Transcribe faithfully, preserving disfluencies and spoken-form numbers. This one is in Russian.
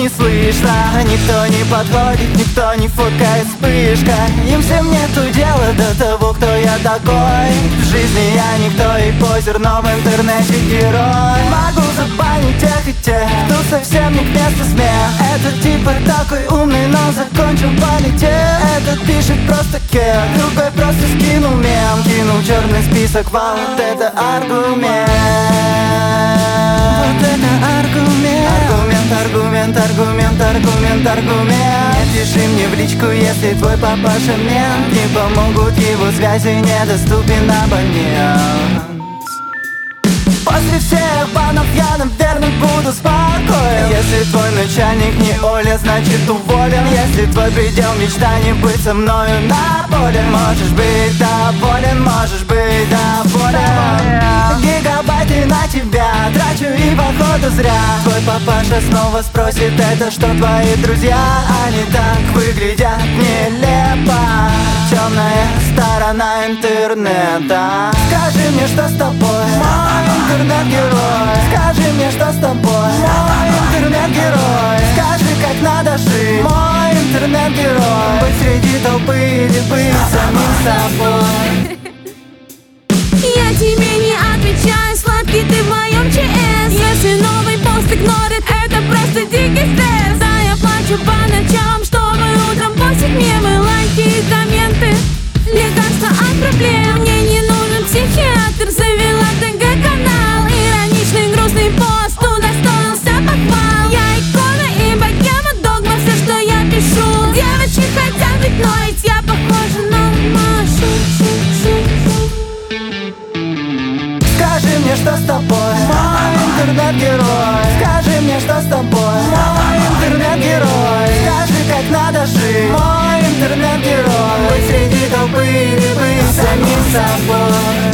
не слышно. Никто не подходит, никто не фоткает вспышка. Им всем нету дела до того, кто я такой. В жизни я никто и позер, но в интернете герой. Могу забанить тех и тех, кто совсем не к месту смех. Этот типа такой умный, но закончил политех. Этот пишет просто кек, другой просто скинул мем. Кинул черный список, вау, вот это аргумент. Вот это аргумент. Аргумент, аргумент, аргумент, аргумент, аргумент. Не пиши мне в личку, если твой папаша мент. Не помогут его связи, недоступен абонент. После всех банов я, наверное, буду спокоен. Если твой начальник не Оля, значит уволен. Если твой предел мечтаний быть со мною на поле, можешь быть доволен, можешь быть доволен. Гигабайты на тебя трачу и походу зря. Твой папаша снова спросит, это что твои друзья? Они так выглядят нелепо. Темная сторона интернета. Скажи мне, что с тобой, мой интернет-герой? Скажи мне, что с тобой, мой интернет-герой? Скажи, как надо жить, мой интернет-герой? Быть среди толпы или быть самим собой? Я тебе не отвечаю, сладкий ты в моем ЧС. Если новый пост игнорит, это просто дикий стресс. Да, я плачу по ночам, чтобы утром постить мемы, лайки и комменты, лекарства от проблем. Мне не нужен психиатр, завела ТГ-канал. Ироничный грустный пост, удостоился похвал. Я икона и богема, догма, все, что я пишу. Девочки хотят быть, но ведь я похожа на Машу. Скажи мне, что с тобой, мой интернет-герой? Скажи мне, что с тобой, мой интернет-герой? Скажи, как надо жить, мой интернет-герой? Быть среди толпы или быть самим собой?